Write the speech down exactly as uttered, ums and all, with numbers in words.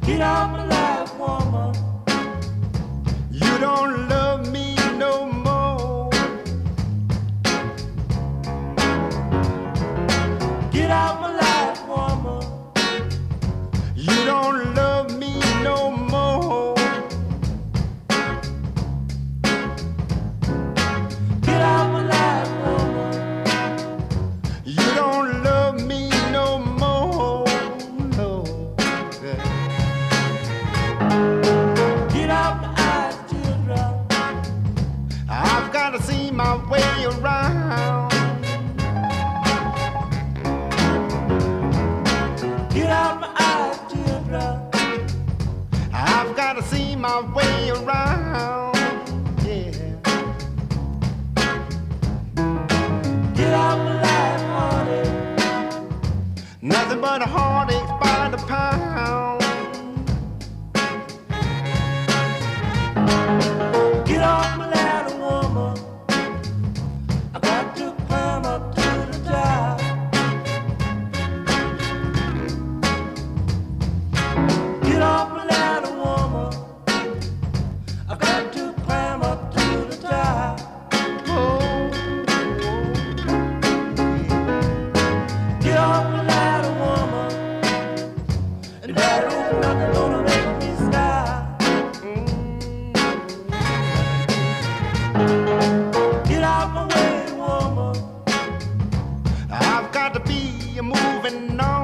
Get out my life, woman. You don't love me no more. Get out my life, woman. You don't love me no more. Get out my life, woman. You don't love me no more. No. Get out my eyes, children. I've got to see my way around. Get out my eyes, children. I've got to see my way around. Yeah. Get out my life, honey. Nothing but a heartache by the pound. Get off my ladder, woman. I got to climb up to the top. Get off my ladder, woman. I got to climb up to the top. Get off my ladder, woman. And there is nothing gonna make me stop. Get out my way, woman. I've got to be moving on.